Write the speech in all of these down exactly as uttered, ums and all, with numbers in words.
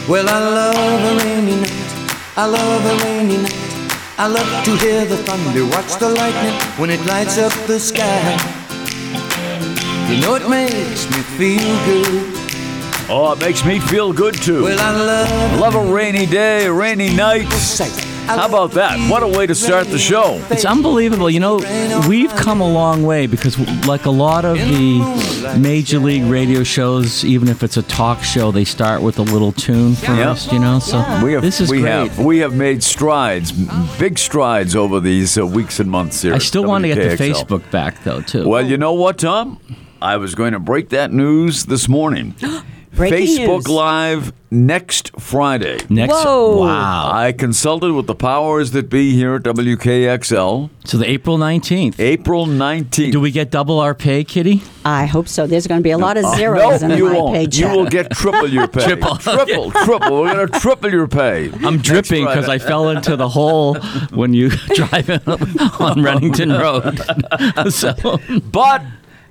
Well, I love a rainy night. I love a rainy night. I love to hear the thunder, watch the lightning when it lights up the sky. You know it makes me feel good. Oh, it makes me feel good, too. Well, I love, love a rainy day, a rainy night. How about that? What a way to start the show. It's unbelievable. You know, we've come a long way because, like a lot of the major league radio shows, even if it's a talk show, they start with a little tune first, yeah. you know? So we have, this is we great. Have, we have made strides, big strides over these uh, weeks and months here. I still want to get the W K X L. Facebook back, though, too. Well, you know what, Tom? I was going to break that news this morning. Breaking Facebook news. Live next Friday. Next, Whoa. wow. I consulted with the powers that be here at W K X L. So the April nineteenth. April nineteenth. Do we get double our pay, Kitty? I hope so. There's going to be a lot of Uh, zeros no, in you my won't. paycheck. You will get triple your pay. Triple. triple, triple. We're going to triple your pay. I'm dripping Next because I Friday. fell into the hole when you drive on Reddington Road. So, But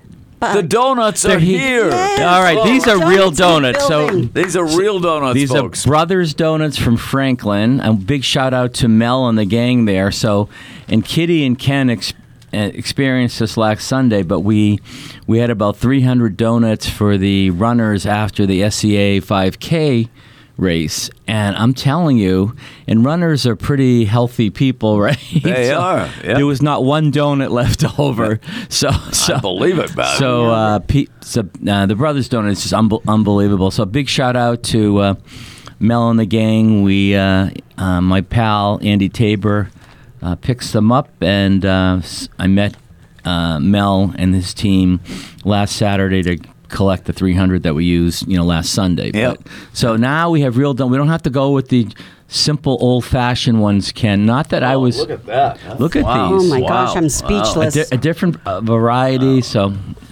the donuts are They're he- here. Yes. all right, these are Donuts real in the donuts. So building. These are real donuts, these folks. are Brothers Donuts from Franklin. A big shout out to Mel and the gang there. So, and Kitty and Ken ex- uh, experienced this last Sunday, but we we had about three hundred donuts for the runners after the S C A five K race. And I'm telling you, and runners are pretty healthy people, right? They are, yeah. There was not one donut left over. So, so I believe it, man. so, uh, Pete, so uh, the Brothers Donut is just unbe- unbelievable. So big shout out to uh, Mel and the gang. We, uh, uh, my pal Andy Tabor, uh, picks them up, and uh, s- I met uh, Mel and his team last Saturday to collect the three hundred that we used, you know, last Sunday. Yep. But, so now we have real donut. We don't have to go with the simple old-fashioned ones, Ken. Not that I was. Look at that. Look at Wow. these. Oh my Wow. gosh, I'm A, speechless. di- a different uh, variety. So.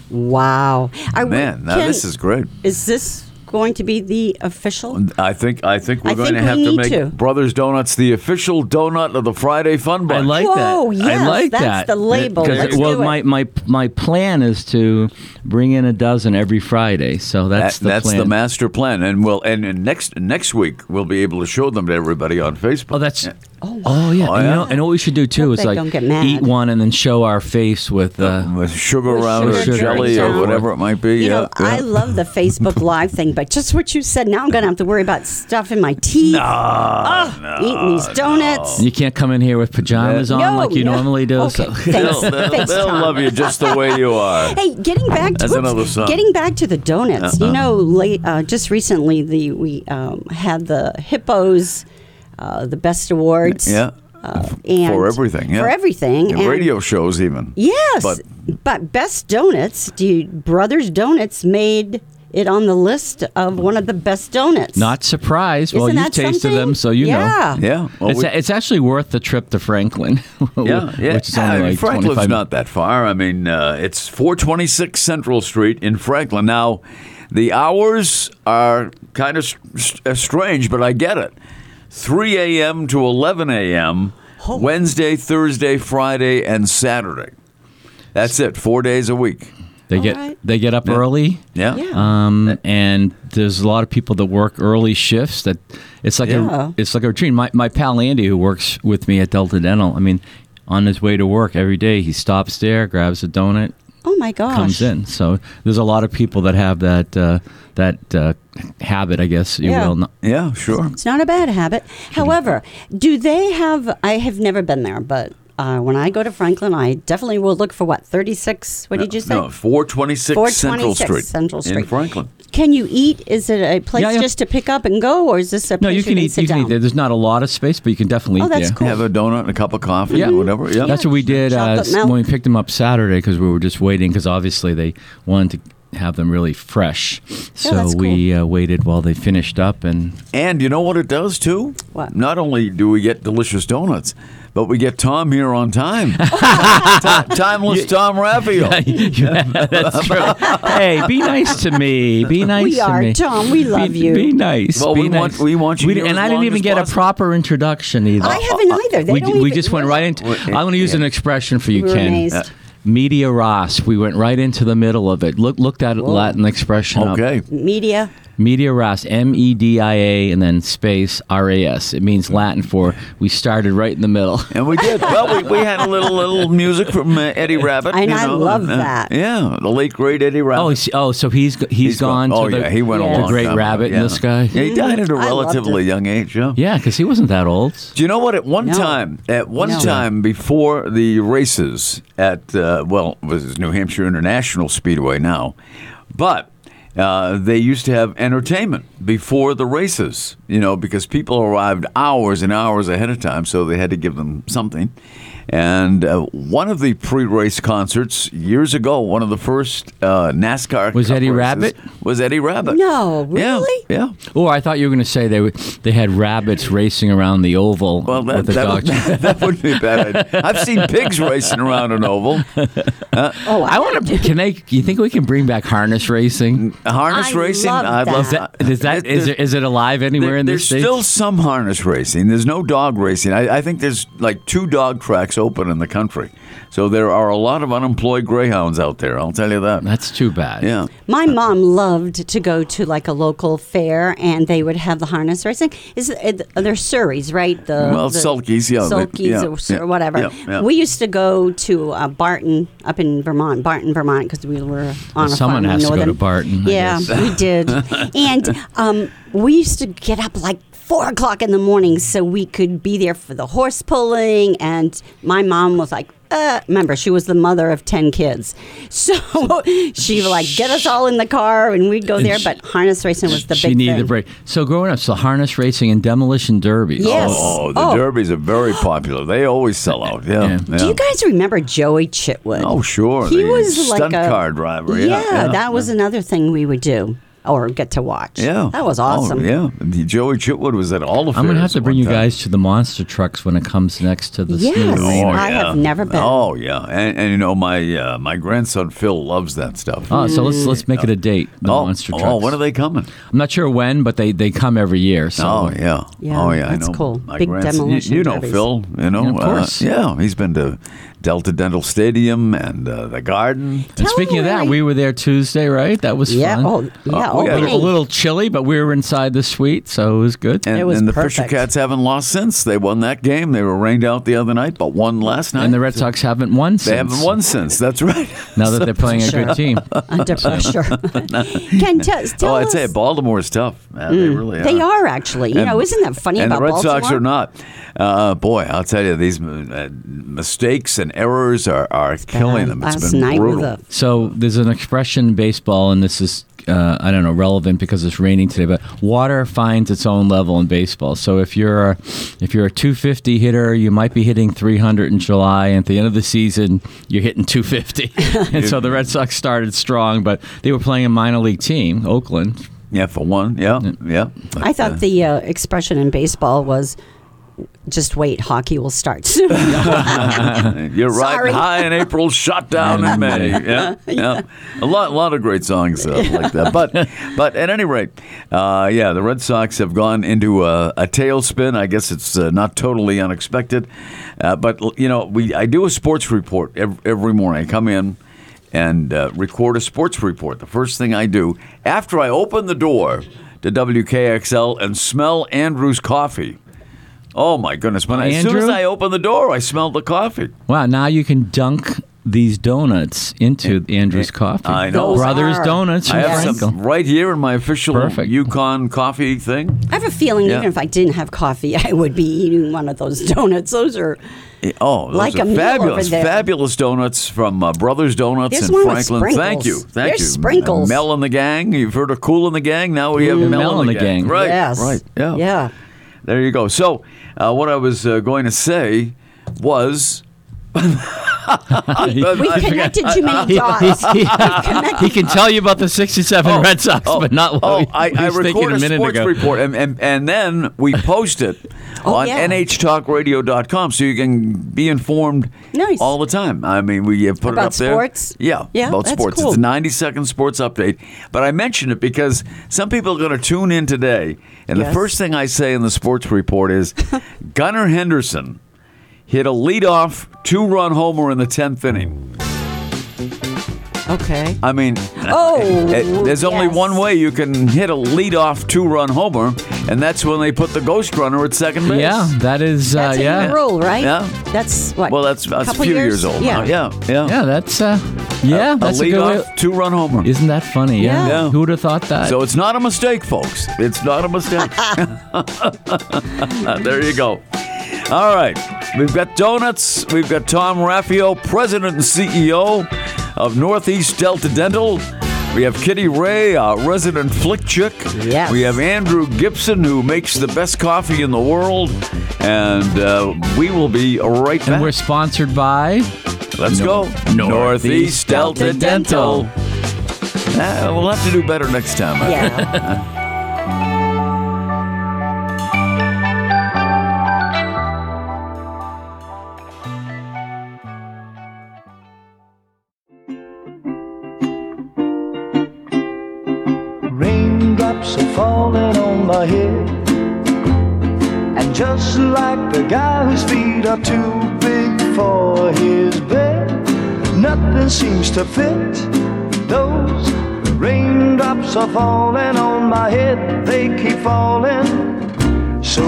Wow. I, Man, now Ken, this is great. Is this going to be the official? I think I think we're I going think to we have to need make to. Brothers Donuts the official donut of the Friday Fun I Bunch. like Whoa, that. yes, I like that's that. the label. Because, Let's well, do it. my, my my plan is to bring in a dozen every Friday. So that's That- the that's plan. the master plan, and we'll and, and next next week we'll be able to show them to everybody on Facebook. Oh, that's. Yeah. Oh, Oh yeah. Oh, and, yeah. You know, and what we should do too Hope is they like don't get mad. eat one and then show our face with. Uh, with sugar With around it, sugar or jelly, drizzle. or whatever it might be. You yeah, know, I yeah. love the Facebook Live thing, but just what you said, now I'm going to have to worry about stuff in my teeth. No, oh, no, eating these donuts. you can't come in here with pajamas on No, like you no. normally do. Okay, So. thanks. They'll, they'll, Thanks, they'll Tom. love you just the way you are. Hey, getting back to That's oops, another song. getting back to the donuts. Uh-uh. You know, late uh, just recently the we um, had the Hippos, uh, the best awards. Yeah. Uh, and For everything, yeah. For everything. And radio shows even. Yes, But- but, best donuts. Do you, Brothers Donuts made it on the list of one of the best donuts. Not surprised. Well, Isn't you've that tasted something? them, so you Yeah. know. Yeah. Well, It's, we- it's actually worth the trip to Franklin. Yeah, yeah. Which is I only mean, like Franklin's twenty-five not that far. I mean, uh, it's four twenty-six Central Street in Franklin. Now, the hours are kind of st- uh, strange, but I get it. three a.m. to eleven a.m., Oh. Wednesday, Thursday, Friday, and Saturday. That's it, four days a week. They All get right. they get up Yeah. early. Yeah. Yeah. Um, and there's a lot of people that work early shifts. That it's like Yeah. a it's like a routine. My my pal Andy, who works with me at Delta Dental, I mean, on his way to work every day, he stops there, grabs a donut, Oh my gosh. comes in. So there's a lot of people that have that uh, that uh, habit, I guess you Yeah. will. Not, Yeah, sure. It's not a bad habit. However, do they have? I have never been there, but uh, when I go to Franklin, I definitely will look for what thirty-six. What did you say? No, four twenty-six Central 426 Street. Central In Street. Franklin. Can you eat? Is it a place Yeah, yeah. just to pick up and go, or is this a no, place you can you eat. sit You can down? eat there. There's not a lot of space, but you can definitely Oh, eat that's there. cool. Have a donut and a cup of coffee, Yeah. whatever. Yeah. That's what we did uh, Chocolate milk. when we picked them up Saturday because we were just waiting because obviously they wanted to have them really fresh. So that's cool. we uh, waited while they finished up and And you know what it does too? What? Not only do we get delicious donuts, but we get Tom here on time. Ti- timeless Tom Raphael. yeah, that's true. Hey, be nice to me. Be nice We to are, me. Tom. We love be, you. Be nice. Well, be we want- nice. we want you We- here And as I didn't long even as get a possible. proper introduction either. I haven't either. They we, don't we even just went really- right into. Well, I'm going to use yeah. an expression for you, We were Ken. amazed. Uh, Media ras. We went right into the middle of it. Look, look that Latin expression up. Okay. Media. Media Ras, M E D I A, and then space R A S. It means Latin for we started right in the middle. And we did. Well, we, we had a little little music from uh, Eddie Rabbitt. And you I know, love and, uh, that. Yeah, the late great Eddie Rabbitt. Oh, he's, oh, so he's he's, He's gone. gone. To Oh, the, yeah, he went a Yeah. long the great time rabbit ago. in Yeah. the sky. Yeah, he died at a I loved relatively it. young age. Yeah. Yeah, because he wasn't that old. Do you know what? At one No. time, at one No. time before the races at uh, well, it was New Hampshire International Speedway now, but uh, they used to have entertainment before the races. You know, because people arrived hours and hours ahead of time, so they had to give them something. And uh, one of the pre-race concerts years ago, one of the first uh, NASCAR Was Cup Eddie races Rabbitt? Was Eddie Rabbitt? No, Yeah, really? yeah. Oh, I thought you were going to say they were, they had rabbits racing around the oval Well, that, with the that, dog. would, that wouldn't be bad. I've seen pigs racing around an oval. Oh, I want to. Can they? You think we can bring back harness racing? Harness I racing, love I'd love that. that. Is that is it, is it alive anywhere There- in there's this state? still some harness racing. There's no dog racing. I, I think there's like two dog tracks open in the country. So there are a lot of unemployed greyhounds out there. I'll tell you that. That's too bad. Yeah. My mom loved to go to like a local fair, and they would have the harness racing. Is it, they're Surreys, right? The Well, the sulkies, yeah, they- sulkies yeah, or, Sur- yeah, whatever. yeah, yeah. We used to go to uh, Barton up in Vermont, Barton, Vermont, because we were on a Someone farm in has to go northern. to Barton, I Yeah, guess. we did, and um, we used to get up like four o'clock in the morning so we could be there for the horse pulling. And my mom was like, uh, remember, she was the mother of ten kids. So she would like get us all in the car and we'd go And there. she- But harness racing was the She big needed thing. a break. So growing up, so harness racing and demolition derbies. Yes. Oh, the Oh. derbies are very popular. They always sell out. Yeah. Yeah. yeah. Do you guys remember Joey Chitwood? Oh, sure. He The was like stunt a car driver. Yeah, yeah, that was another thing we would do or get to watch. Yeah. That was awesome. Oh, yeah. The Joey Chitwood was at all the fairs. I'm gonna have to at bring one you time. guys to the monster trucks when it comes next to the Yes. Snow Arena. Oh, I yeah. have never been. Oh, yeah. And, and you know, my uh, my grandson Phil loves that stuff. Oh, so let's let's make it a date. The oh, monster trucks. oh, when are they coming? I'm not sure when, but they, they come every year. So Oh yeah, Yeah, oh yeah, that's I know. cool. My Big grandson- demolition You, you know derbies. Phil, you know, Yeah, of course. Uh, yeah, he's been to Delta Dental Stadium and uh, the Garden. And Tell speaking of them that, where we were there Tuesday, right? That was Yeah. fun. Oh, yeah. Oh, we had a, little, a opening. little chilly, but we were inside the suite, so it was good. And, It was and the perfect. Fisher Cats haven't lost since. They won that game. They were rained out the other night, but won last night. And the Red Sox haven't won since. They haven't won since. That's right. Now that they're playing a good team. Under pressure. Ken, tell, tell oh, I'd us. say Baltimore's tough. Man, they really are. They are actually. You And- know, isn't that funny and about the Red Baltimore? Sox are not. Uh, boy, I'll tell you, these uh, mistakes and errors are, are killing them. It's Last been night brutal. with a So there's an expression in baseball, and this is, uh, I don't know, relevant because it's raining today, but water finds its own level in baseball. So if you're a, if you're a two fifty hitter, you might be hitting three hundred in July, and at the end of the season, you're hitting two fifty. And so the Red Sox started strong, but they were playing a minor league team, Oakland. Yeah, for one. Yeah, yeah. But, I thought uh, the uh, expression in baseball was just wait, hockey will start soon. You're right. Sorry. High in April, shut down in May. Yeah, yeah. A lot, a lot of great songs uh, like that. But, but at any rate, uh, yeah, the Red Sox have gone into a, a tailspin. I guess it's uh, not totally unexpected. Uh, but you know, we I do a sports report every, every morning. I come in and uh, record a sports report. The first thing I do after I open the door to W K X L and smell Andrew's coffee. Oh my goodness! When I, as soon as Andrew? I opened the door, I smelled the coffee. Wow, now you can dunk these donuts into Andrew's coffee. I know. Those Brothers are- Donuts I in have Franklin. some right here in my official Perfect. Yukon coffee thing. I have a feeling Yeah. even if I didn't have coffee, I would be eating one of those donuts. Those are Oh, those Like are a meal fabulous, over there. fabulous donuts from uh, Brothers Donuts There's in one with Franklin. Thank sprinkles. you, thank There's you. sprinkles. Mel and the gang. You've heard of Cool and the Gang. Now we have Mel, and the, gang. Right, yes. right. Yeah, Yeah. There you go. So, uh, what I was uh, going to say was. We connected too many dots. he, he can tell you about the sixty-seven Red Sox, but not what oh, we, I, he I was thinking record a a minute sports ago. report, and, and, and then we post it Oh, on yeah. N H talk radio dot com, so you can be informed Nice. all the time. I mean, we have put About it up there. sports? Yeah, Yeah, about that's sports. cool. It's a ninety-second sports update. But I mention it because some people are going to tune in today, and the Yes. first thing I say in the sports report is Gunnar Henderson hit a leadoff two-run homer in the tenth inning. Okay. I mean, Oh, it- there's only yes. one way you can hit a leadoff two-run homer, and that's when they put the ghost runner at second base. Yeah, that is. Uh, That's a yeah. new rule, right? Yeah. That's what? Well, that's, that's a couple few years, old yeah. now. Yeah, yeah. Yeah, that's. Uh, yeah, a that's a, good way. leadoff two-run homer. Isn't that funny? Yeah. Yeah. Who would have thought that? So it's not a mistake, folks. It's not a mistake. There you go. All right. We've got donuts. We've got Tom Raffio, President and C E O of Northeast Delta Dental. We have Kitty Ray, our resident flick chick. Yes. We have Andrew Gibson, who makes the best coffee in the world. And uh, we will be right back. and we're sponsored by. Let's Nor- go. Northeast Delta, Delta Dental. Dental. Ah, we'll have to do better next time. I think. Yeah. Raindrops are falling on my head, and just like the guy whose feet are too big for his bed, nothing seems to fit. Those raindrops are falling on my head, they keep falling. So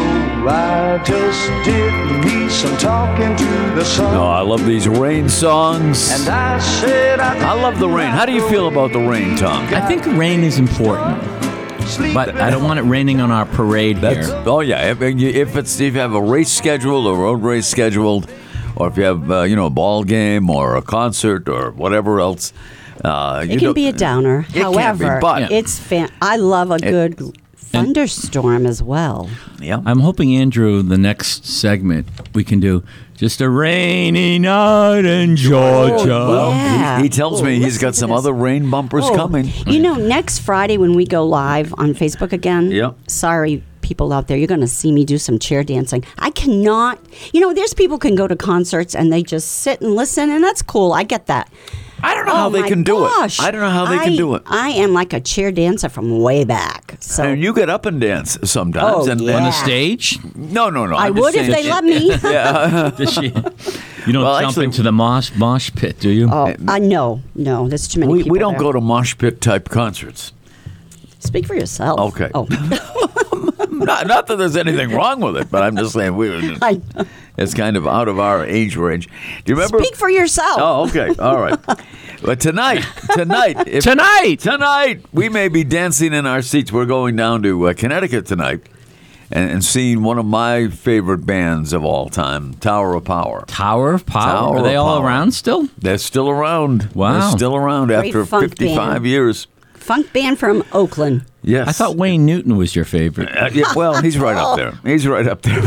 I just did me some talking to the sun. Oh, I love these rain songs. And I said I, I love the rain. How do you feel about the rain, Tom? I think rain is important, but I don't want it raining on our parade That's, here. oh yeah, if, if it's if you have a race scheduled, a road race scheduled, or if you have uh, you know a ball game or a concert or whatever else, uh, you It can don't- be a downer. It can be, However, but- it's fan- I love a good thunderstorm as well. Yeah. I'm hoping, Andrew, the next segment we can do just a rainy night in Georgia. Well, Yeah. he, he tells Oh, me he's listen got to some this. other rain bumpers Oh, coming. You know, next Friday when we go live on Facebook again, Yep. sorry, people out there, you're going to see me do some chair dancing. I cannot, you know, there's people can go to concerts and they just sit and listen, and that's cool. I get that. I don't know how Oh, they my can do gosh. it. I don't know how they I- can do it. I am like a chair dancer from way back. So And you get up and dance sometimes. Oh, and, yeah. On and the stage? no, no, no. I I'm just would if saying- they let me. Does she? You don't Well, jump actually- into the mosh mosh pit, do you? Oh, uh, no, no, there's too many We, people we don't there. go to mosh pit type concerts. Speak for yourself. Okay. Oh, Not, not that there's anything wrong with it, but I'm just saying we. I, It's kind of out of our age range. Do you remember? speak for yourself. Oh, okay. All right. But tonight, tonight, if, Tonight! tonight, we may be dancing in our seats. We're going down to uh, Connecticut tonight and, and seeing one of my favorite bands of all time, Tower of Power. Tower of Power. Tower Are they of all Power. around still? They're still around. Wow. They're still around Great after funk fifty-five band. years. Funk band from Oakland. Yes. I thought Wayne Newton was your favorite. Uh, yeah, well, he's right up there. He's right up there.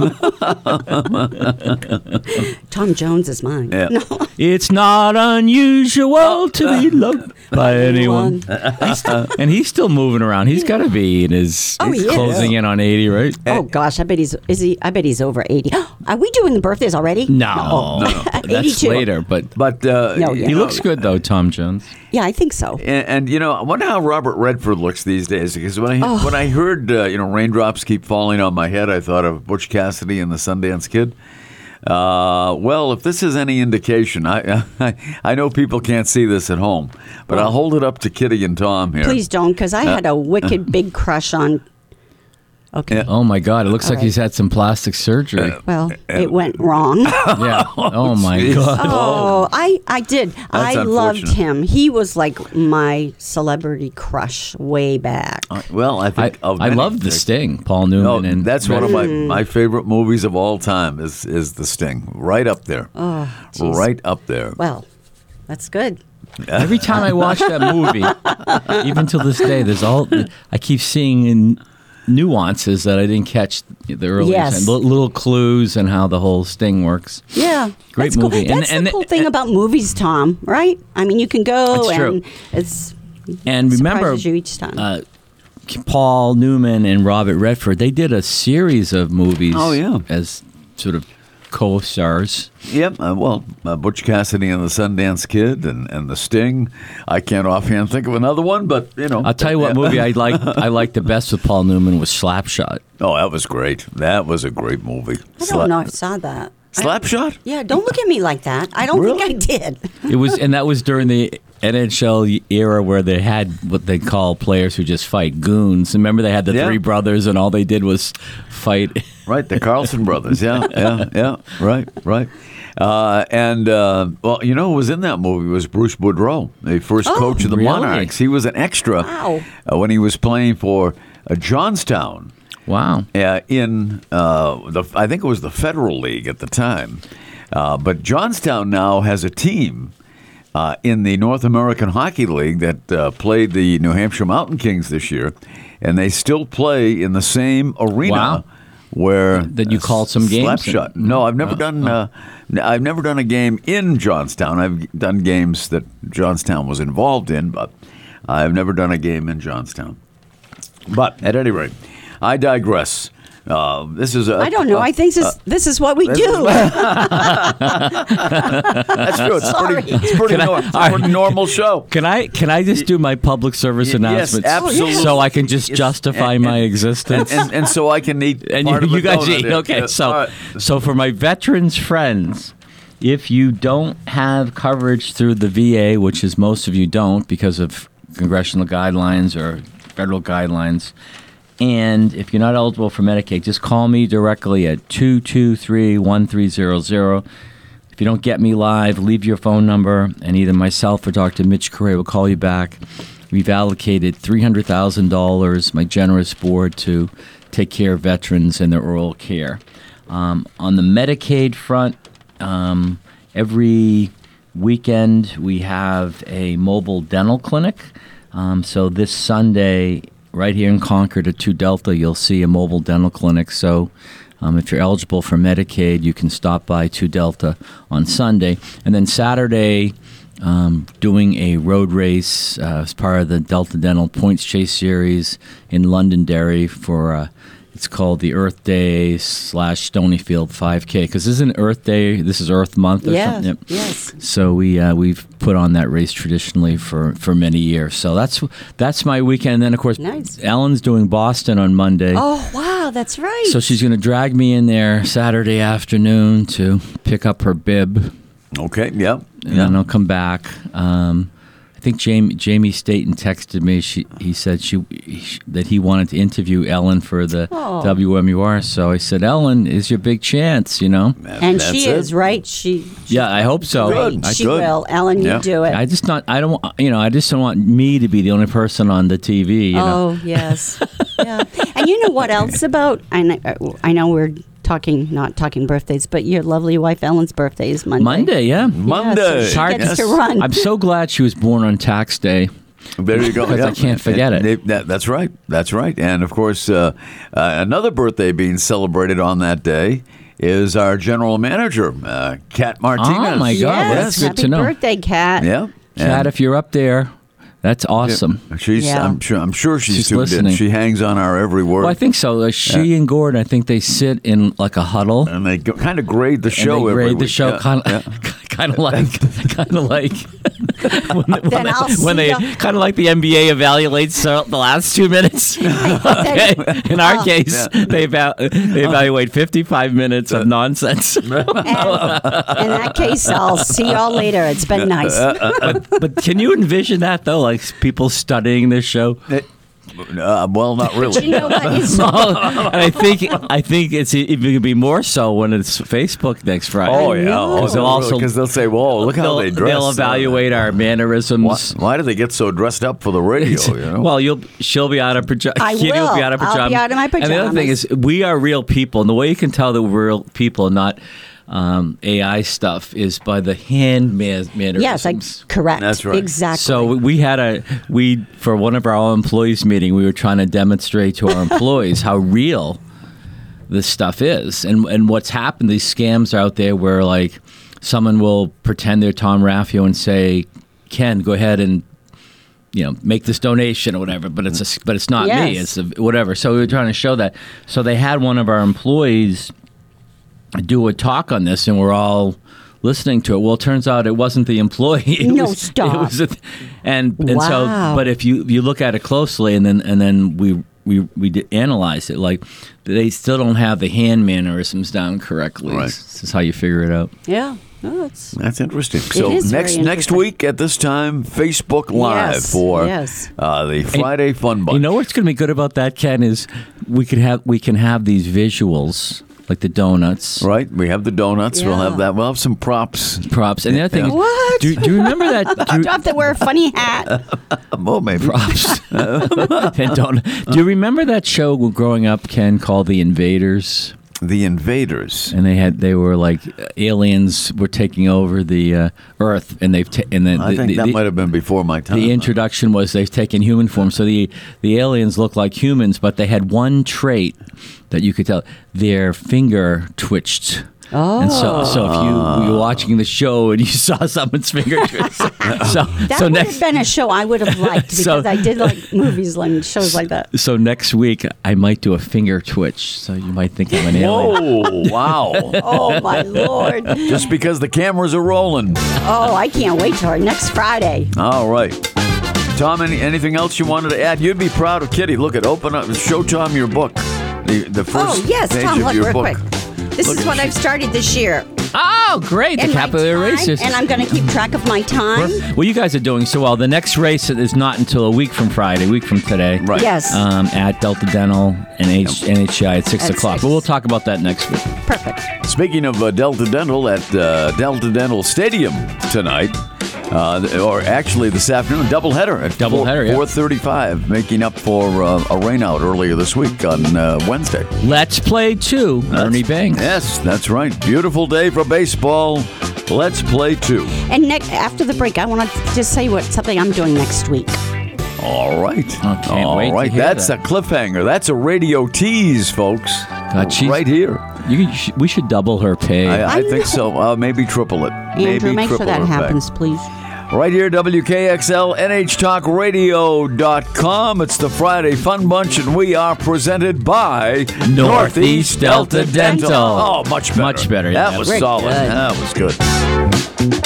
Tom Jones is mine. Yeah. No. It's not unusual to be loved by anyone. And he's still moving around. He's got to be in his Oh, he's he is. closing in on eighty, right? Oh gosh, I bet he's is he? I bet he's over eighty. Are we doing the birthdays already? No, Oh. no, no. That's eighty-two. later. But But uh, No, yeah. he you looks know, good though, Tom Jones. Yeah, I think so. And, and you know, I wonder how Robert Redford looks these days. Because when I Oh. when I heard uh, you know raindrops keep falling on my head, I thought of Butch Cassidy and the Sundance Kid. Uh, well, if this is any indication, I, I I know people can't see this at home, but I'll hold it up to Kitty and Tom here. Please don't, because I had a wicked big crush on. Okay. Yeah. Oh my God! It looks All like he's had some plastic surgery. Well, it went wrong. yeah. Oh my jeez. God. Oh, I I did. I loved unfortunate. him. He was like my celebrity crush way back. Uh, well, I I, think of I many love the things. Sting, Paul Newman, No, and that's one of my, Mm. my favorite movies of all time. Is is The Sting, right up there, Oh, geez. right up there. Well, that's good. Every time I watch that movie, even till this day, there's all I keep seeing in nuances that I didn't catch the earlier Yes. time. Li- little clues and how the whole Sting works. Yeah, Great that's cool. movie. And- That's and- the cool thing about movies, Tom. Right? I mean, you can go That's true. and it's And remember, surprises you each time. uh, Paul Newman and Robert Redford, they did a series of movies. Oh, yeah. as sort of co-stars. Yep. Uh, well, uh, Butch Cassidy and the Sundance Kid, and, and The Sting. I can't offhand think of another one, but you know. I'll tell you what movie I like. I liked the best with Paul Newman was Slapshot. Oh, that was great. That was a great movie. I don't know if I saw that. I- Slapshot? Yeah, don't look at me like that. I don't Really? think I did. It was, and that was during the N H L era where they had what they call players who just fight goons. Remember they had the Yeah. three brothers and all they did was fight. Right, the Carlson brothers. Yeah, yeah, yeah. Right, right. Uh, and, uh, well, you know who was in that movie was Bruce Boudreau, the first Oh, coach of the really? Monarchs. He was an extra Wow. uh, when he was playing for uh, Johnstown Wow. uh, in, uh, the I think it was the Federal League at the time. Uh, but Johnstown now has a team uh, in the North American Hockey League that uh, played the New Hampshire Mountain Kings this year, and they still play in the same arena. Wow. Where That you uh, called some games Slapshot. in? No, I've never Oh, done. Uh, n- I've never done a game in Johnstown. I've done games that Johnstown was involved in, but I've never done a game in Johnstown. But at any rate, I digress. Uh, this is a. I don't know. I think this, this is what we do. That's true. It's pretty. It's pretty, Can I- nor- it's a pretty normal show. Can I can I just do my public service Y- yes, announcements absolutely. so I can just Yes, justify and- my and- existence? And, and, and so I can eat. And part you, of a you guys donut. eat. Yeah, Okay, yeah. so All right. so for my veterans friends, if you don't have coverage through the V A, which is most of you don't because of congressional guidelines or federal guidelines, and if you're not eligible for Medicaid, just call me directly at two two three, one three zero zero. If you don't get me live, leave your phone number, and either myself or Doctor Mitch Correa will call you back. We've allocated three hundred thousand dollars, my generous board, to take care of veterans and their oral care. Um, on the Medicaid front, um, every weekend we have a mobile dental clinic. Um, so this Sunday, right here in Concord at two Delta, you'll see a mobile dental clinic. So um, if you're eligible for Medicaid, you can stop by two Delta on Sunday. And then Saturday, um, doing a road race uh, as part of the Delta Dental Points Chase Series in Londonderry for, uh, it's called the Earth Day slash Stonyfield five K. Because this isn't Earth Day, this is Earth Month or Yeah, something. Yep. yes. So we uh, we've put on that race traditionally for, for many years. So that's that's my weekend. And then of course, Nice. Ellen's doing Boston on Monday. Oh, wow, that's right. So she's going to drag me in there Saturday afternoon to pick up her bib, Okay. Yeah. and yeah. then I'll come back. Um, I think Jamie Jamie Staten texted me. She he said she, he, that he wanted to interview Ellen for the Oh. W M U R. So I said, Ellen, is your big chance, you know? That- and that's she it. is, right? She, Yeah, I hope so. Good. I, she Good. will. Ellen, Yeah. you do it. I just not. I don't. want- You know. I just don't want me to be the only person on the T V. You know. Oh, yes. Yeah. And you know what else about, I know, I know we're talking, not talking birthdays, but your lovely wife Ellen's birthday is Monday. Monday, yeah. Monday. Yeah, so she Hard- gets to Yes. run. I'm so glad she was born on tax day. There you go. Because I can't forget And it. they- that- that's right. That's right. And of course, uh, uh, another birthday being celebrated on that day is our general manager, uh, Kat Martinez. Oh, my God. Yes. Well, that's good Happy to know. birthday, Kat. Yeah. Kat, And- if you're up there, that's awesome. She's. Yeah. I'm sure. I'm sure she's, She's tuned listening. in. She hangs on our every word. Well, I think so. Uh, she and Gordon, I think they sit in like a huddle. and they go, kind of grade the show. and they every grade the week. show Yeah, kind of, yeah. kind of like, kind of like when, when Then I'll they, when see they ya. kind of like the N B A evaluates uh, the last two minutes. Okay. In our Oh. case, they eva- they evaluate fifty-five minutes of nonsense. And in that case, I'll see y'all later. It's been nice. but, but can you envision that though? Like people studying this show. Uh, well, not really. you know what? It's and I think I think it's even going to be more so when it's Facebook next Friday. Oh yeah, Because they'll also because they'll say, "Whoa, look how they'll, they dress." they'll evaluate our Why, mannerisms. why do they get so dressed up for the radio? You know? Well, you'll she'll be out of pajamas. I Kitty will be will. out of I'll pajamas. be out of my And the other thing pajamas. is, we are real people, and the way you can tell that we're real people, not um, A I stuff, is by the hand man- mannerisms. yes, I, correct. That's right. Exactly. So we had a we for one of our all employees meeting, we were trying to demonstrate to our employees how real this stuff is, and and what's happened. These scams out there where like someone will pretend they're Tom Raffio and say, "Ken, go ahead and you know make this donation or whatever," but it's a, but it's not me. Yes. It's a, whatever. So we were trying to show that. So they had one of our employees do a talk on this, and we're all listening to it. Well, it turns out it wasn't the employee. It No, was, stop. It was a, and and so, Wow. but if you you look at it closely, and then and then we we we did analyze it, like they still don't have the hand mannerisms down correctly. Right. This is how you figure it out. yeah. Oh, it's, That's interesting. So is very next next interesting. week at this time, Facebook Live Yes, for yes. Uh, the Friday Fun Bunch. You know what's going to be good about that, Ken, is we could have we can have these visuals like the donuts Right, we have the donuts. We'll Yeah. have that. We'll have some props. props, and the other thing is, What? do, do you remember that? Do I'll you, have to wear a funny hat. Oh, maybe. props. And don't, do you remember that show growing up, Ken, called The Invaders? The Invaders. And they had they were like uh, aliens were taking over the uh, Earth, and they've ta- and the, I the, think the, that the, might have been before my time. the introduction was they've taken human form. So the the aliens look like humans, but they had one trait that you could tell: their finger twitched. Oh. And so, so if you you were watching the show and you saw someone's finger twitch, so That so would next have been a show I would have liked because So- I did like movies and shows like that. so next week I might do a finger twitch. So you might think I'm an alien. Whoa, wow. Oh my lord! Just because the cameras are rolling. Oh, I can't wait till our next Friday. All right. Tom, any, anything else you wanted to add? You'd be proud of Kitty. Look at open up, show Tom your book. The, the first Oh yes, page Tom, of look your real book. quick. This Look is at what you. I've started this year. Oh, great! The And my capillary time, races. and I'm going to keep track of my time. Well, you guys are doing so well. The next race is not until a week from Friday, a week from today. Right. Yes, Um, at Delta Dental and H- N H I at six At o'clock. six. But we'll talk about that next week. perfect. Speaking of uh, Delta Dental, at uh, Delta Dental Stadium tonight, uh, or actually this afternoon, doubleheader at Doubleheader, yeah. four thirty-five, making up for uh, a rainout earlier this week on uh, Wednesday. Let's play two, Ernie Banks. Yes, that's right. Beautiful day for baseball. Let's play two. And ne- after the break, I want to just say what something I'm doing next week. All right. Oh, can't All wait to right. hear That's that. a cliffhanger. That's a radio tease, folks. God, she's- right here. You, sh- we should double her pay. I, I I think know. so. Uh, maybe triple it. Andrew, maybe make sure triple that her pay. happens, please. Right here, W K X L, N H Talk Radio dot com. It's the Friday Fun Bunch, and we are presented by Northeast Delta Dental. Oh, much better. Much better, That yeah. was Very solid. good. That was good.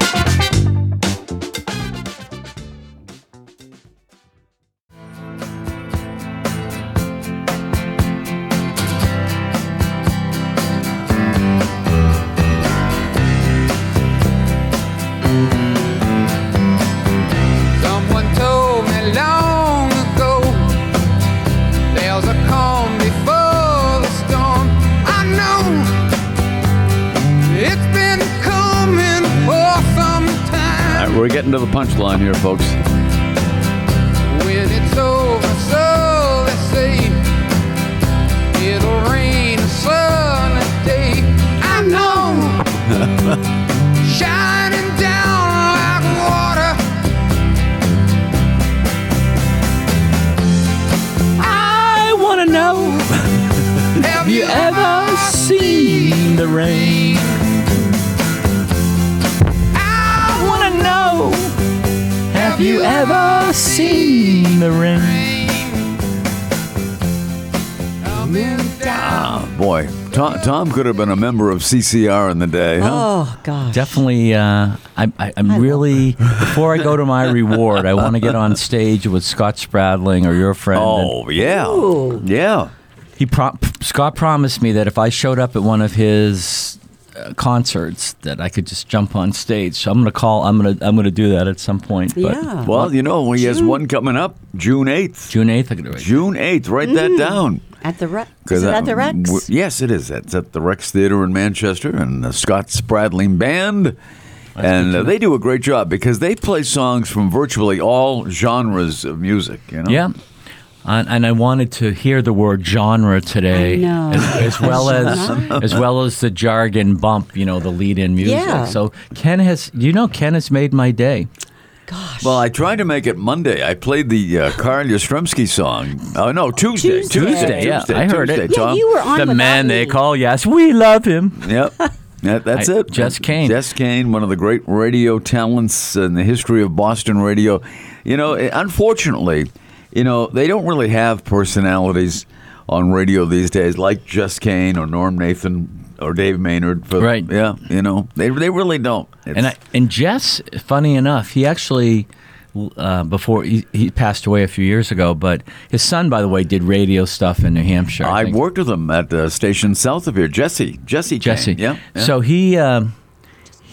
Someone told me long ago there's a calm before the storm. I know it's been coming for some All time. right, we're getting to the punchline here, folks. When it's over, so they say it'll rain a sunny day. I know, shining down like water. I want to know, Have you ever seen the rain? I I want to know, have you ever seen the rain? Ah, boy, Tom, Tom could have been a member of C C R in the day, huh? Oh gosh. Definitely, uh, I, I, I'm really, before I go to my reward, I want to get on stage with Scott Spradling or your friend. and Oh, yeah. Ooh. Yeah. He pro- Scott promised me that if I showed up at one of his uh, concerts, that I could just jump on stage. So I'm gonna call. I'm gonna. I'm gonna do that at some point. But Yeah. Well, you know, he has one coming up June eighth. June eighth, I could do it. June eighth. Write that down. At the Rex. 'Cause Is it that- at the Rex? w- yes, it is. It's at the Rex Theater in Manchester, and the Scott Spradling Band. and uh, they do a great job because they play songs from virtually all genres of music. You know? Yeah. And, and I wanted to hear the word genre today, I know. as, as well as as well as the jargon bump, you know, the lead-in music. Yeah. So Ken has, you know, Ken has made my day. Gosh. Well, I tried to make it Monday. I played the uh, Karl Yastrzemski song. Oh no, Tuesday. Tuesday. Tuesday, yeah, Tuesday, I heard Tuesday, it. yeah, Tom. you were on The without man me. they call, yes, we love him. Yep. That, that's I- it. Jess Kane. Jess Kane, one of the great radio talents in the history of Boston radio. You know, unfortunately, you know, they don't really have personalities on radio these days like Jess Kane or Norm Nathan or Dave Maynard. For, Right. Yeah, you know, they they really don't. It's, And I, and Jess, funny enough, he actually uh, before he, he passed away a few years ago. But his son, by the way, did radio stuff in New Hampshire. I think. worked with him at the station south of here. Jesse. Jesse Kane. Jesse. Yeah. yeah. So he um,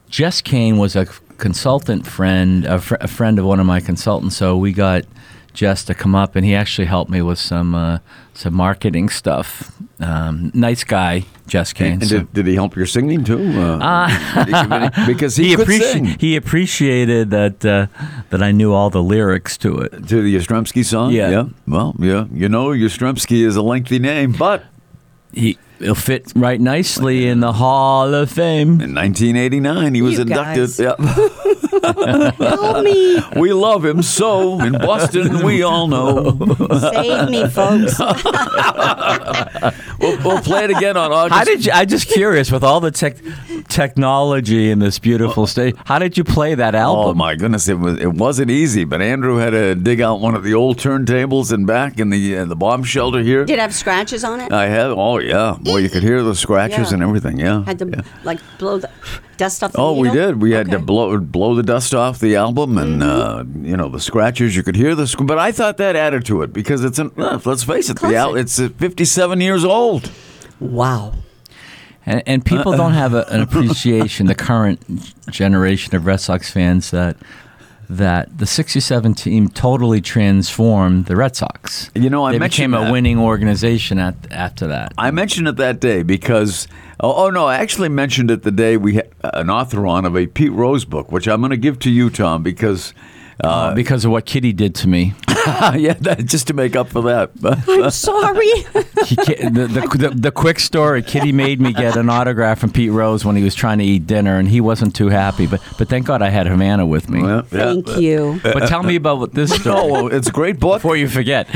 Jess Kane was a consultant friend, a, fr- a friend of one of my consultants. So we got Jess to come up, and he actually helped me with some uh, some marketing stuff. Um, nice guy, Jess Kane. And so- did, did he help your singing too? Uh, did he give any- because he, he, could appreci- sing he appreciated that uh, that I knew all the lyrics to it. to the Yastrzemski song. Yeah. yeah. Well, yeah. You know, Yastrzemski is a lengthy name, but He will fit right nicely in the Hall of Fame. in nineteen eighty-nine he was You inducted. guys. Yeah. Help me. We love him so. In Boston, we all know. Save me, folks. We'll, we'll play it again on August. How did you? I'm just curious with all the tech technology in this beautiful state. How did you play that Oh album? my goodness! It was it wasn't easy, but Andrew had to dig out one of the old turntables and back in the uh, the bomb shelter here. Did it have scratches on it? I have. Oh yeah, boy, you could hear the scratches Yeah. and everything. Yeah. Had to yeah. like blow the dust off the Oh, we needle? did. We had to Okay. blow blow the dust off the album, and uh, you know the scratches. You could hear the. Sc- but I thought that added to it because it's an. Uh, let's face it, the al- Classic. it's uh, fifty-seven years old. Wow. And, and people don't have a, an appreciation, the current generation of Red Sox fans, that that the sixty-seven team totally transformed the Red Sox. You know, I they mentioned became a that. winning organization at, after that. I mentioned it that day because. Oh, oh no! I actually mentioned it the day we had an author on of a Pete Rose book, which I'm going to give to you, Tom, because. Uh, because of what Kitty did to me. yeah, that, just to make up for that. I'm sorry. He, ca- the, the, the, the quick story, Kitty made me get an autograph from Pete Rose when he was trying to eat dinner, and he wasn't too happy. But but thank God I had Havana with me. Well, yeah. Thank you. But tell me about what this story. Oh, well, it's a great book. Before you forget.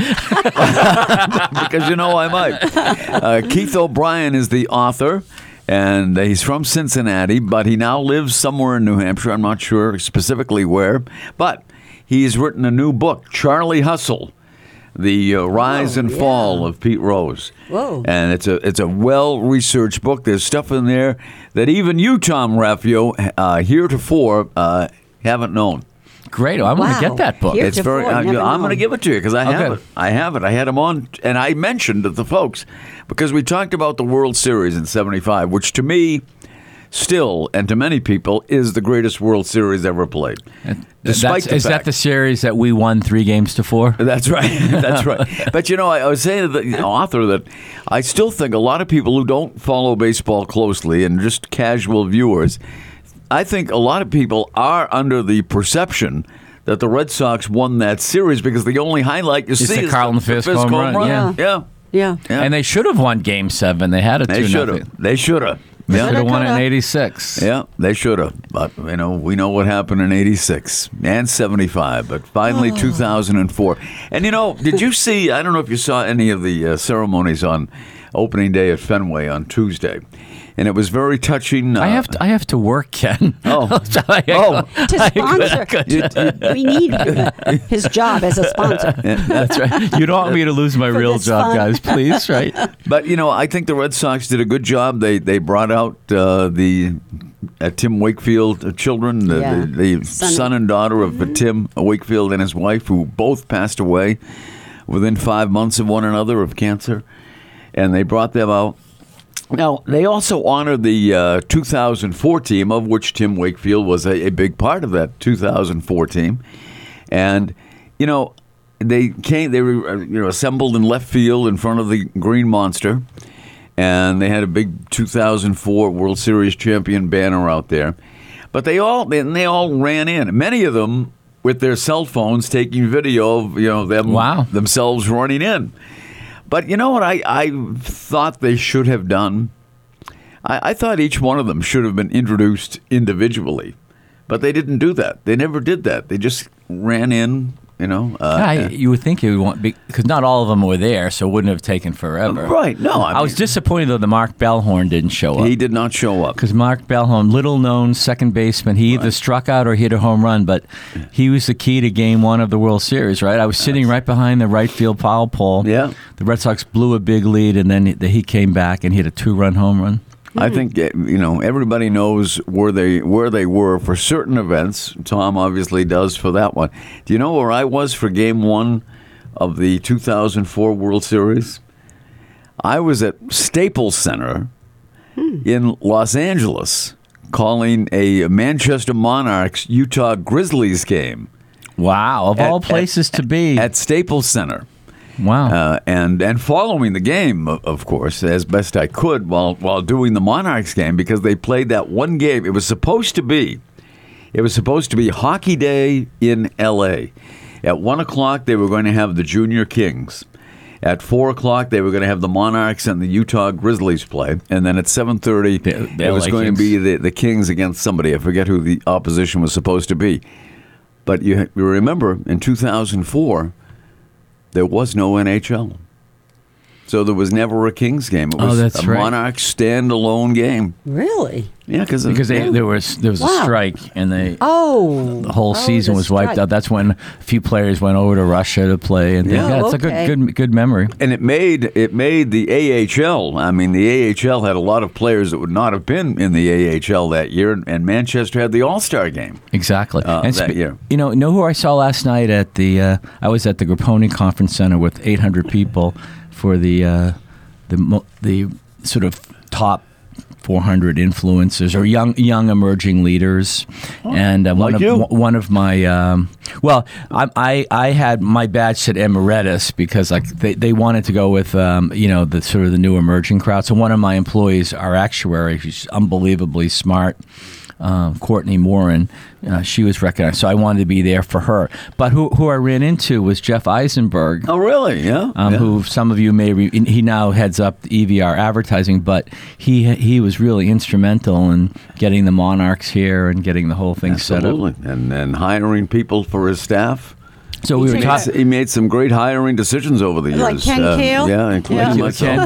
Because you know I might. Uh, Keith O'Brien is the author, and he's from Cincinnati, but he now lives somewhere in New Hampshire. I'm not sure specifically where, but he's written a new book, Charlie Hustle, The uh, Rise Oh, and yeah. Fall of Pete Rose. Whoa. And it's a it's a well-researched book. There's stuff in there that even you, Tom Raffio, uh, heretofore uh, haven't known. Great. I want to Wow. get that book. Here- It's very. Heretofore, I, never I'm going to known. give it to you because I have Okay. it. I have it. I had him on, and I mentioned it to folks because we talked about the World Series in seventy-five, which to me, still, and to many people, is the greatest World Series ever played. Despite That's, the is that fact- the series that we won three games to four? That's right. That's right. But you know, I, I was saying to the author that I still think a lot of people who don't follow baseball closely and just casual viewers, I think a lot of people are under the perception that the Red Sox won that series because the only highlight you It's see the is Carlton the, Fisk the Fisk home home run, run. yeah. yeah. Yeah. Yeah. And they should have won Game Seven. They had a They two should nothing. have. They should have. They Yeah. should have won it in Coulda. eighty-six. Yeah, they should have. But, you know, we know what happened in eighty-six and seventy-five, but finally two thousand four. And, you know, did you see, I don't know if you saw any of the uh, ceremonies on opening day at Fenway on Tuesday. And it was very touching. Uh, I have to, I have to work, Ken. Oh. So I- Oh. To sponsor. We need his job as a sponsor. That's right. You don't want me to lose my For real this job, fun. guys, please, right? But, you know, I think the Red Sox did a good job. They they brought out uh, the uh, Tim Wakefield uh, children, the, Yeah. the, the son. Son. and daughter of uh, Tim Wakefield and his wife, who both passed away within five months of one another of cancer. And they brought them out. Now, they also honored the uh, two thousand four team, of which Tim Wakefield was a, a big part of that two thousand four team. And, you know, they came, they were, uh, you know, assembled in left field in front of the Green Monster. And they had a big two thousand four World Series champion banner out there. But they all, they, they all ran in. Many of them with their cell phones taking video of, you know, them Wow. themselves running in. But you know what I, I thought they should have done? I, I thought each one of them should have been introduced individually. But they didn't do that. They never did that. They just ran in, you know. Uh, I, you would think you would want, because not all of them were there, so it wouldn't have taken forever. right. No, I, I was mean, disappointed, though, that Mark Bellhorn didn't show up. he did not show up. Because Mark Bellhorn, little known second baseman, he either struck out or hit a home run, but he was the key to game one of the World Series, right? I was sitting right behind the right field foul pole. Yeah. The Red Sox blew a big lead, and then he he came back and hit a two-run home run. I think eh, you know everybody knows where they where they were for certain events. Tom obviously does for that one. Do you know where I was for Game One of the two thousand four World Series? I was at Staples Center in Los Angeles, calling a Manchester Monarchs Utah Grizzlies game Wow, of At- all places at- to be. at Staples Center. wow. Uh, and and following the game, o- of course, as best I could while while doing the Monarchs game, because they played that one game. It was supposed to be, it was supposed to be Hockey Day in L A. At one o'clock, they were going to have the Junior Kings. At four o'clock, they were going to have the Monarchs and the Utah Grizzlies play, and then at seven thirty, The- the it was L A going Kings. to be the, the Kings against somebody. I forget who the opposition was supposed to be. But you, you remember, in two thousand four, there was no N H L. So there was never a Kings game. It Oh, was that's a right. Monarchs standalone game. Really? Yeah, cause because they, there was there was a Wow. strike and they Oh. the whole oh, season the was wiped strike. out. That's when a few players went over to Russia to play, and Yeah. yeah, Oh, it's okay. a good good good memory. And it made it made the A H L. I mean, the A H L had a lot of players that would not have been in the A H L that year, and Manchester had the All Star game. Exactly. Uh, and that spe- year. You know, know who I saw last night at the? Uh, I was at the Grapponi Conference Center with eight hundred people for the uh, the mo- the sort of top four hundred influencers or young young emerging leaders, and uh, one like of you. w- one of my um, well, I, I I had my badge said emeritus because like they, they wanted to go with um, you know the sort of the new emerging crowd. So one of my employees, our actuary, who's unbelievably smart. Uh, Courtney Morin, uh, she was recognized, so I wanted to be there for her. But who who I ran into was Jeff Eisenberg, Oh, really? Yeah. um, yeah. who some of you may re- he now heads up E V R advertising, but he he was really instrumental in getting the Monarchs here and getting the whole thing set up. Absolutely, and and hiring people for his staff. So we were He talking. He made some great hiring decisions over the years. Like Ken Uh, Kale? Yeah, including Yeah. myself.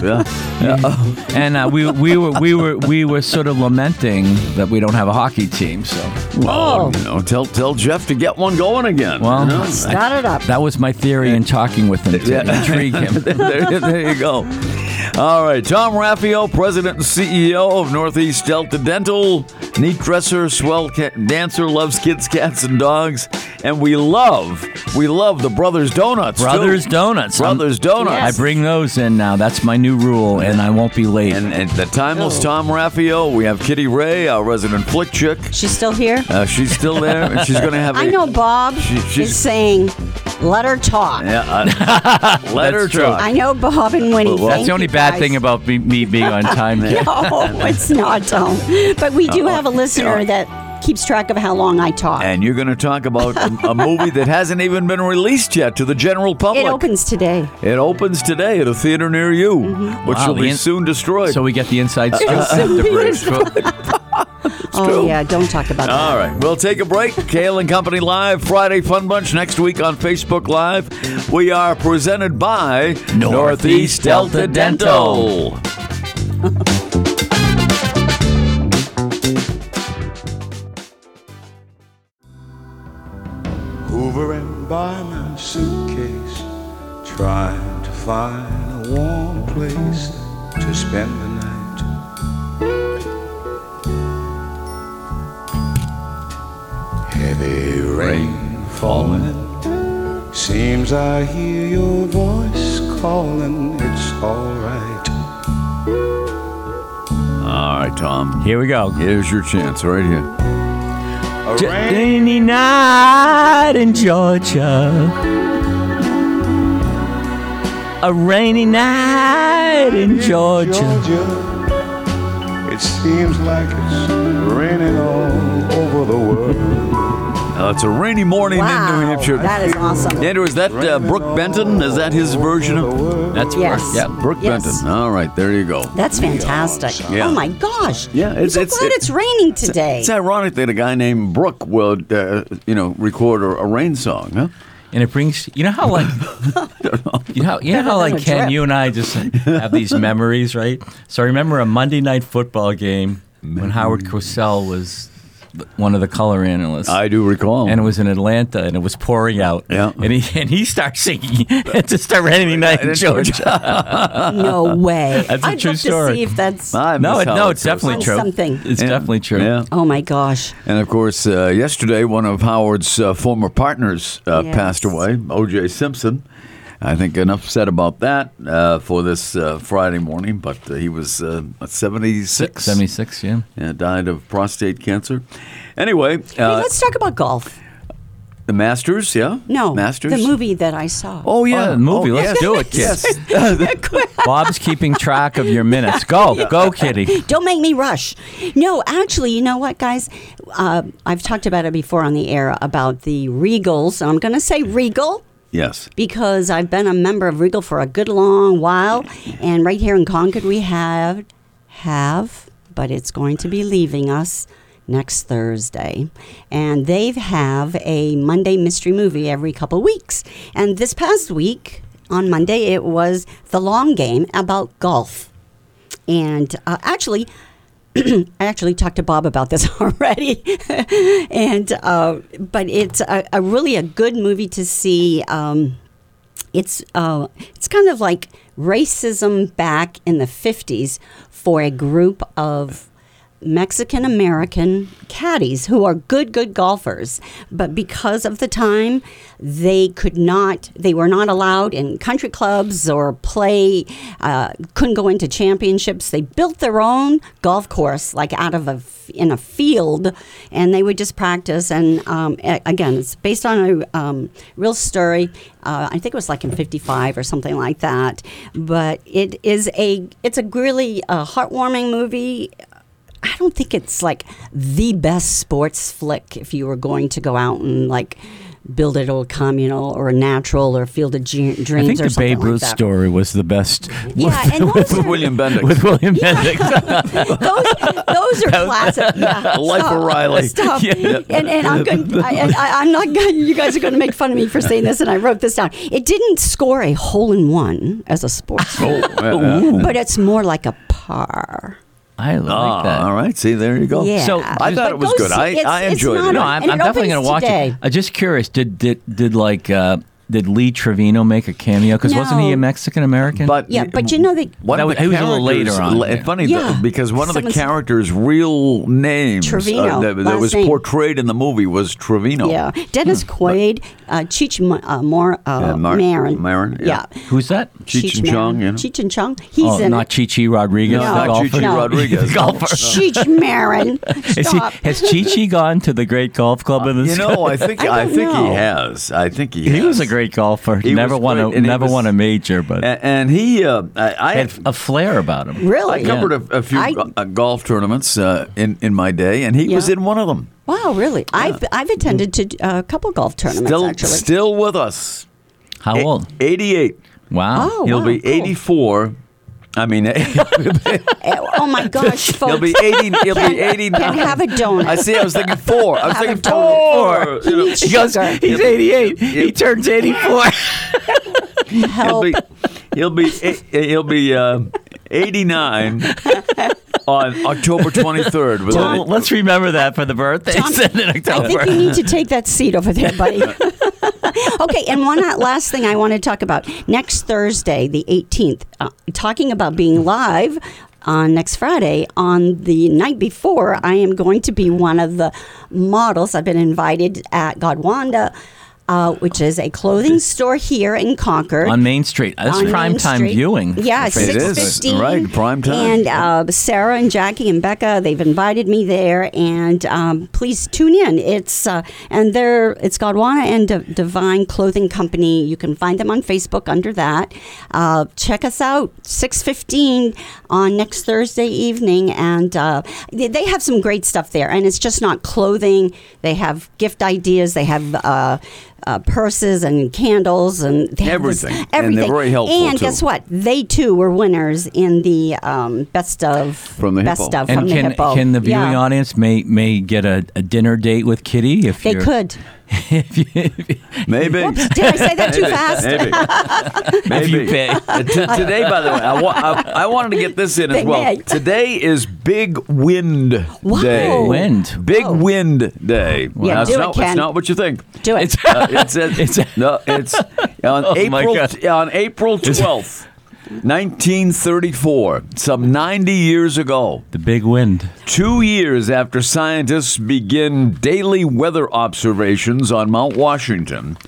Yeah. And uh, we we were we were we were sort of lamenting that we don't have a hockey team. So Well, Oh. you know, tell tell Jeff to get one going again. Well, you know? Start it up. that was my theory in talking with him to Yeah. intrigue him. there, there you go. All right, Tom Raffio, President and C E O of Northeast Delta Dental, neat dresser, swell cat dancer, loves kids, cats, and dogs, and we love, we love the Brothers Donuts. too. Brothers Donuts. I'm- Brothers Donuts. I bring those in now. That's my new rule, and I won't be late. And, and the timeless Oh. Tom Raffio. We have Kitty Ray, our resident flick chick. She's still here? Uh, she's still there, and she's going to have. I a- know Bob She- she's- is saying, let her talk. Yeah, uh, let her That's true. talk. I know Bob and Winnie. Well, That's Thank the only you bad guys. thing about me, me being on time. No, it's not, Tom. But we do have a listener that keeps track of how long I talk. And you're going to talk about a, a movie that hasn't even been released yet to the general public. It opens today. It opens today at a theater near you, which Wow, will the be in- soon destroyed. So we get the inside scoop. soon after be break. Oh, true. yeah, don't talk about that. All right, we'll take a break. Kale and Company Live, Friday Fun Bunch next week on Facebook Live. We are presented by Northeast Delta Dental. Hovering by my suitcase, trying to find a warm place to spend the night. Heavy rain falling, seems I hear your voice calling. It's alright. All right, Tom. Here we go. Here's your chance right here. A J- rain Rainy night in Georgia. A rainy night in Georgia. Georgia. It seems like it's raining all over the world. Uh, it's a rainy morning in New Wow, Hampshire. that is awesome. Andrew, is that uh, Brooke Benton? Is that his version of? That's Yes. right. Yep. Brooke Yes. Benton. All right, there you go. That's fantastic. Yeah. Oh, my gosh. Yeah, I'm it's- so it's- glad it- it's raining today. It's ironic that a guy named Brooke would, uh, you know, record a, a rain song, huh? And it brings you know how like you know you know how like than a Ken, drip. you and I just have these memories, right? So I remember a Monday night football game when Howard Cosell was one of the color analysts. I do recall. and it was in Atlanta, and it was pouring out. Yeah. And he and he starts singing "It's just a rainy night in Georgia." No way. That's a I'd true love story. to see if that's. I No, miss it, no, Howard it's definitely Cosell. true. Something. It's Yeah. definitely true. Yeah. Oh, my gosh. And of course, uh, yesterday, one of Howard's uh, former partners uh, Yes. passed away, O J Simpson. I think enough said about that uh, for this uh, Friday morning. But uh, he was uh, seventy-six. seventy-six, yeah. Yeah, died of prostate cancer. Anyway, Hey, uh, let's talk about golf. the Masters, yeah? No, Masters? the movie that I saw. Oh, yeah. Oh, the movie. Oh, Let's yes. do it, kids. Yes. Bob's keeping track of your minutes. Go. Go, Kitty. Don't make me rush. No, actually, you know what, guys? Uh, I've talked about it before on the air about the Regals. And I'm going to say Regal Yes. because I've been a member of Regal for a good long while. And right here in Concord, we have, have, but it's going to be leaving us next Thursday. And they have a Monday mystery movie every couple weeks. And this past week, on Monday, it was The Long Game about golf. And uh, actually, I actually talked to Bob about this already, and uh, but it's a, a really a good movie to see. Um, it's uh, it's kind of like racism back in the fifties for a group of Mexican American caddies who are good, good golfers, but because of the time, they could not, they were not allowed in country clubs or play, uh, couldn't go into championships. They built their own golf course, like out of a, in a field, and they would just practice. And um, a- again, it's based on a um, real story. Uh, I think it was like in fifty-five or something like that. But it is a, it's a really uh, heartwarming movie. I don't think it's like the best sports flick if you were going to go out and like build it or communal or natural or Field of Ge- Dreams I think or the something Babe like Ruth that. story was the best. Yeah, and those With are, William Bendix. With William Bendix. those, those are classic. Yeah, Life of stop, Riley. Stop. Yeah. And, and I'm going. I, and I, I'm not going. You guys are going to make fun of me for saying this, and I wrote this down. It didn't score a hole in one as a sports, Oh, yeah, yeah. but it's more like a par. I like Ah, that. all right. See, there you go. Yeah. So, I thought But it was go good. see- I, it's- I it's enjoyed not it. No, a- I'm, and I'm it definitely going opens to watch today. it. I'm just curious. Did did did like uh, did Lee Trevino make a cameo? Because wasn't he No. a Mexican American? But Yeah, but you know they. one That of was- the he was a little characters- later on, l- yeah. Funny Yeah. though, because one of the Someone's- characters' real names uh, Trevino, that, that last was name. portrayed in the movie was Trevino. Yeah, Dennis Quaid, uh, Cheech Ma- uh, More, uh, Yeah, Mar- Marin. Marin, yeah. Who's that? Cheech and Chong, you know. Cheech and Chong. He's Oh, in not it. Chichi Rodriguez, No, the not golfer. Chichi No. Rodriguez. golfer. Cheech Marin. Is he, Stop. has Chichi gone to the great golf club in the You know, I think I I, don't think know. he has. I think he. He has. was a great golfer. He never was won great, a and he never was- won a major, but A- and he, uh, I, I had a flair about him. Really? I covered a, a few I- go- uh, golf tournaments uh, in in my day, and he was Yeah. in one of them. Wow, really? I've I've attended to uh, a couple golf tournaments Still, actually. still with us. How old? eighty-eight. Wow. Oh, He'll wow, be cool. eighty-four. I mean, Eh, oh my gosh, folks! he'll be eighty. He'll be eighty-nine. Can have a donut. I see. I was thinking four. I was Have a thinking donut. four. He You know, needs He goes, sugar. he's eighty-eight. He turns eighty-four. he'll Help. be. He'll be. eh, He'll be uh, eighty-nine on October twenty-third. with Well, a- let's remember that for the birthdays Tom, in I October. think you need to take that seat over there, buddy. Okay, and one last thing I want to talk about. Next Thursday, the eighteenth, uh, talking about being live on next Friday, on the night before, I am going to be one of the models. I've been invited at Godwanda, uh, which is a clothing store here in Concord. On Main Street. That's on prime Main time Street. viewing. Yeah, It six is, fifteen. right, prime time. And uh, Sarah and Jackie and Becca, they've invited me there, and um, please tune in. It's uh, and they're it's Godwana and D- Divine Clothing Company. You can find them on Facebook under that. Uh, check us out, six fifteen on next Thursday evening, and uh, they, they have some great stuff there. And it's just not clothing; they have gift ideas. They have. Uh, Uh, purses and candles and they have this- Everything. And everything. they're very helpful, And too. guess what? They too were winners in the um, best of From the best Hippo. of And from can the Hippo. can the viewing Yeah. audience may may get a, a dinner date with Kitty if They you're, could. if you, if you- Maybe. Whoops, did I say that too Maybe. fast? Maybe. Maybe. If you pay. Uh, t- today, by the way, I, wa- I, I wanted to get this in as They well. may. Today is Big Wind Wow. Day. Wind. Big Whoa. Wind Day. Yeah, it's do it, not, Ken. It's not what you think. Do it. It's Uh, it's, it's, It's- no, it's on Oh, my April God. on April twelfth, nineteen thirty-four. Some ninety years ago. the big wind. Two years after scientists begin daily weather observations on Mount Washington,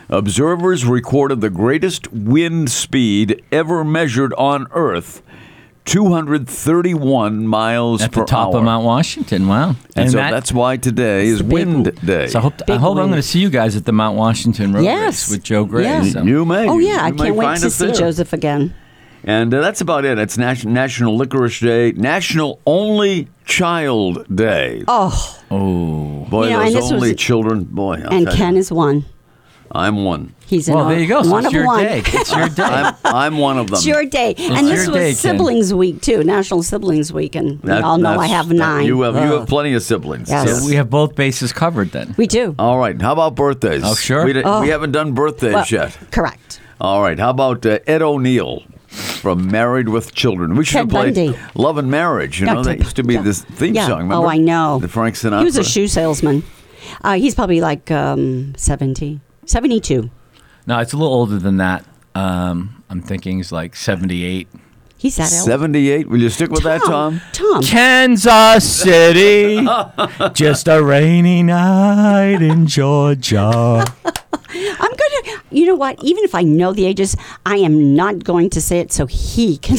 observers recorded the greatest wind speed ever measured on Earth, two hundred thirty-one miles At per the top hour. of Mount Washington. Wow. And, so that- that's why today is the big Wind one. Day. So I hope, I Big hope I'm wind. going to see you guys at the Mount Washington Road Yes. Race with Joe Gray. Yeah. So. You may. Oh yeah, I You may can't wait find to us see there. Joseph again. And uh, that's about it. It's Nas- National Licorice Day, National Only Child Day. Oh, Oh. Boy, You know, and those this was- only children. Boy, I'll and tell Ken you, is one. I'm one. He's in Well, all- there you go. So one it's of your one. day. It's your day. I'm, I'm one of them. It's your day, and this your was day, Ken. Siblings Week too, National Siblings Week, and we That- all know I that's- have that- nine. You have, you Ugh. have plenty of siblings. Yes. So we have both bases covered then. We do. All right. How about birthdays? Oh, sure. We, di- Oh. we haven't done birthdays Well, yet. correct. All right. How about uh, Ed O'Neill from Married with Children? We should Ted have played Bundy. Love and Marriage. You Yeah, know, that Ted- used to be yeah. this theme Yeah. song. Remember? Oh, I know. The Frank Sinatra. He was a shoe salesman. Uh, he's probably like um, seventy, seventy-two. No, it's a little older than that. Um, I'm thinking he's like seventy-eight. He's that old. seventy-eight. Will you stick with that, Tom? Tom. Kansas City, just a rainy night in Georgia. I'm gonna. You know what? Even if I know the ages, I am not going to say it so he can.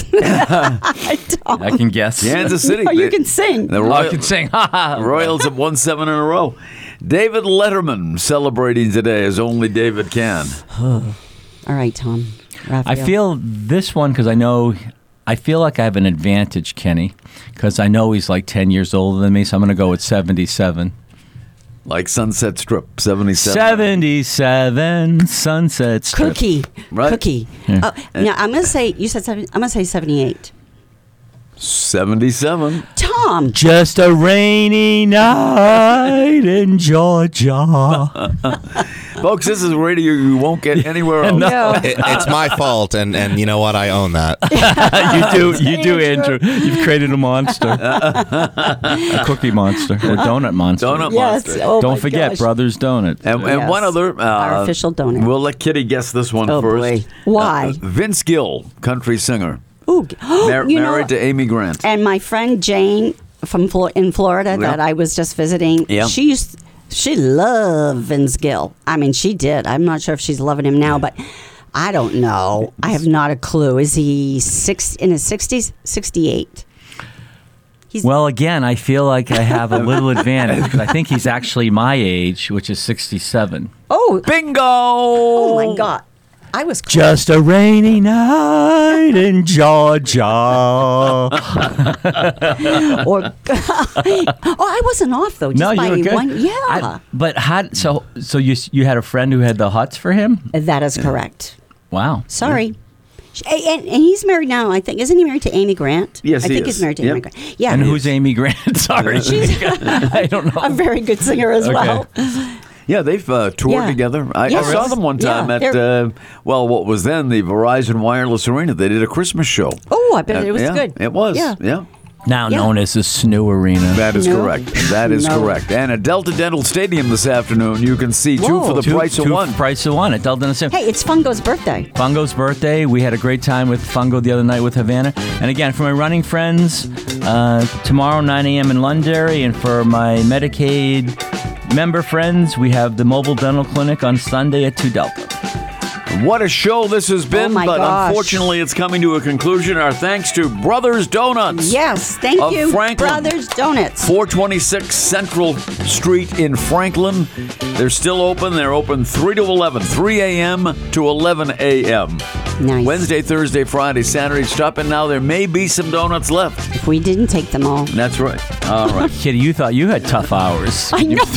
I don't. I can guess. Kansas City. Oh, you They- can sing. The Oh, I Royal- can sing. Ha ha. Royals have won seven in a row. David Letterman celebrating today as only David can. All right, Tom. I Raphael. feel this one because I know, I feel like I have an advantage, Kenny, because I know he's like ten years older than me, so I'm going to go with seventy-seven. Like Sunset Strip, seventy-seven. seventy-seven Sunset Strip. Cookie. Right. Cookie. Uh, now I'm gonna say you said seven. I'm gonna say seventy-eight. seventy-seven. Tom. Just a rainy night in Georgia. Folks, this is radio you won't get anywhere else. No. It, it's my fault, and, and you know what? I own that. you do, you do, Andrew. You've created a monster, a cookie monster, or donut monster. Donut Yes. monster. Oh Don't my forget, gosh. Brothers Donut. And, and Yes. one other. Uh, Our official donut. We'll let Kitty guess this one Oh, first. boy. Why? Uh, Vince Gill, country singer. Ooh. Mar- You know married what? to Amy Grant. And my friend Jane from Flor- in Florida that I was just visiting. Yeah. She used. She loved Vince Gill. I mean, she did. I'm not sure if she's loving him now, but I don't know. I have not a clue. Is he six in his sixties? Sixty-eight. He's Well, again, I feel like I have a little advantage because I think he's actually my age, which is sixty-seven. oh, Bingo! oh my God! I was close. Just a rainy night in Georgia. or oh, I wasn't off though. Just No, by you were good. one. Yeah, I- but how? So, so you you had a friend who had the huts for him? that is correct. Wow. Sorry. Sh- And, and he's married now. I think isn't he married to Amy Grant? Yes, I he think is. he's married to Yep. Amy Grant. Yeah, And who's Amy Grant? Sorry, I don't know. a very good singer as Okay. well. Yeah, they've uh, toured Yeah. together. I, I Yes. saw them one time Yeah, at, they're- uh, well, what was then the Verizon Wireless Arena. They did a Christmas show. Oh, I bet Uh, it was yeah, good. It was. Yeah. yeah. Now Yeah. known as the Snoo Arena. That is No. correct. That is No. correct. And at Delta Dental Stadium this afternoon, you can see two Whoa. for the Two- price of two one. Price of one at Delta and Sim. Hey, it's Fungo's birthday. Fungo's birthday. We had a great time with Fungo the other night with Havana. And again, for my running friends, uh, tomorrow nine a.m. in Londonderry. And for my Medicaid member friends, we have the mobile dental clinic on Sunday at two Delta. What a show this has been, Oh, my but gosh. unfortunately it's coming to a conclusion. Our thanks to Brothers Donuts. Yes, thank Of you, Franklin. Brothers Donuts. four twenty-six Central Street in Franklin. They're still open. They're open three to eleven, three a.m. to eleven a.m. Nice. Wednesday, Thursday, Friday, Saturday. Stop in now. There may be some donuts left. If we didn't take them all. That's right. All right. Kitty, you thought you had tough hours. I know.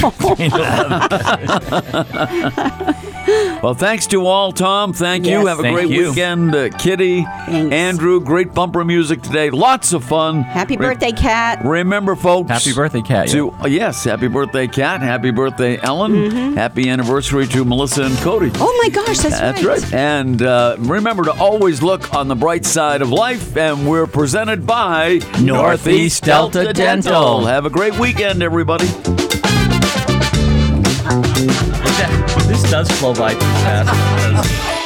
Well, thanks to all, Tom. Thank you. Yes. Have a Thank great you. weekend. Uh, Kitty, Thanks. Andrew, great bumper music today. Lots of fun. Happy Re- birthday, Kat. Remember, folks. Happy birthday, Kat. To, uh, yes, happy birthday, Kat. Happy birthday, Ellen. Happy anniversary to Melissa and Cody. Oh my gosh, that's, That's right. And uh, remember to always look on the bright side of life. And we're presented by Northeast Delta Dental. Have a great weekend, everybody. This does flow by too fast.